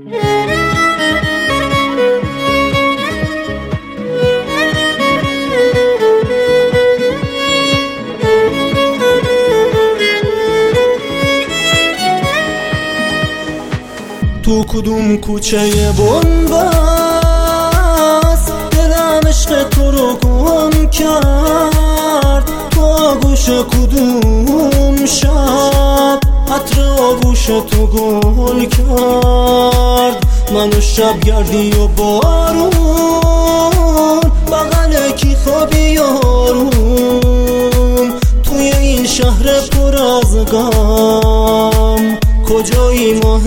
تو کدوم کوچه بنبست دلم عشق تو رو گم کرد، تو آغوش کدوم شب عطر آغوش تو گل کرد. منو شبگردی و بارون بغل کی خوابی یارون، توی این شهر پر از غم کجایی ماه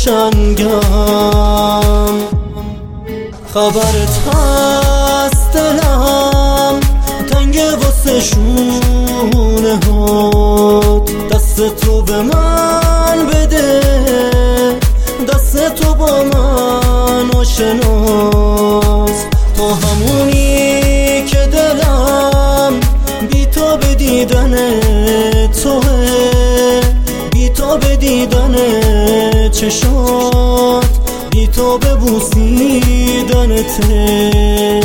قشنگم؟ خبرت هست دلم تنگ واسه شونه هات، دست تو به من بده، دست تو با من آشناست. تو همونی که دلم بی تو به دیدن توه، بی تو به دیدن چشات، بی تو به بوسیدنته.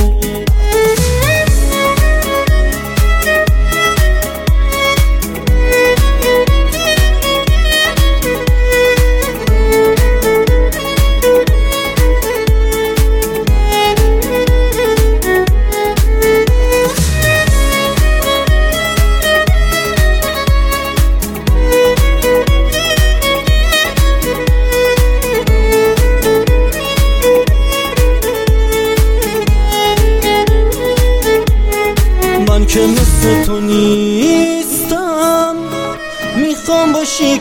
من که مثل تو نیستم، میخوام باشی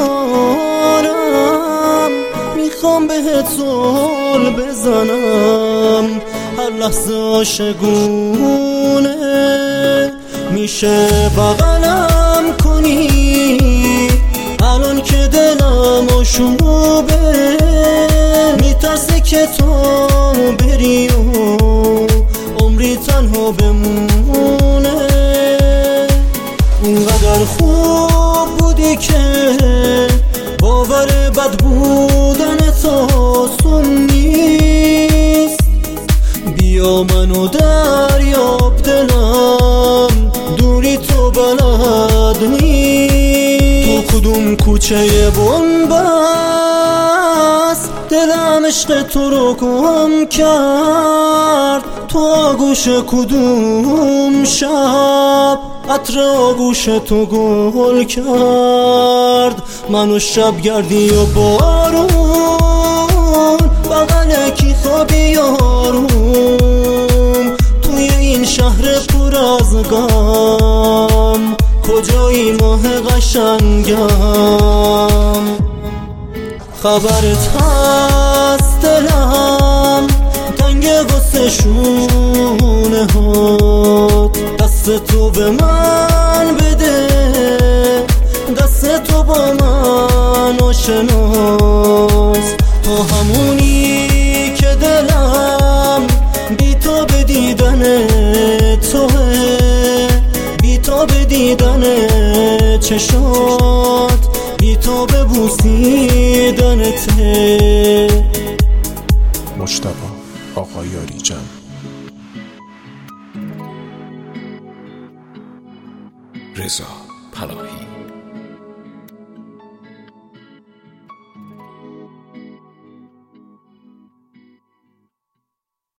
کنارم، میخوام بهت زل بزنم، هر لحظه عاشقونه میشه بغلم کنی. الان که دلم آشوبه میترسه که تو بری و عمری تنها بمونه. اونقدر خوب بودی که باور بد بودن تو آسون نیست. بیا منو دریاب دلم دوری تو بلد نیست. تو کدوم کوچه بنبست دلم عشق تو رو گم کرد، تو آغوش کدوم شب عطر آغوش تو گل کرد. منو شبگردی و بارون بغل کی خوابی یارون، توی این شهر پر از غم کجایی ماه قشنگم؟ خبرت هست دلم تنگ واسه شونه هات، دست تو به من بده، دست تو با من آشناست. تو همونی که دلم بی تو به دیدن توه، بی تو به دیدن چشات، بی تو به بوسیدنته. مجتبی آقایاریجان. رضا پناهی.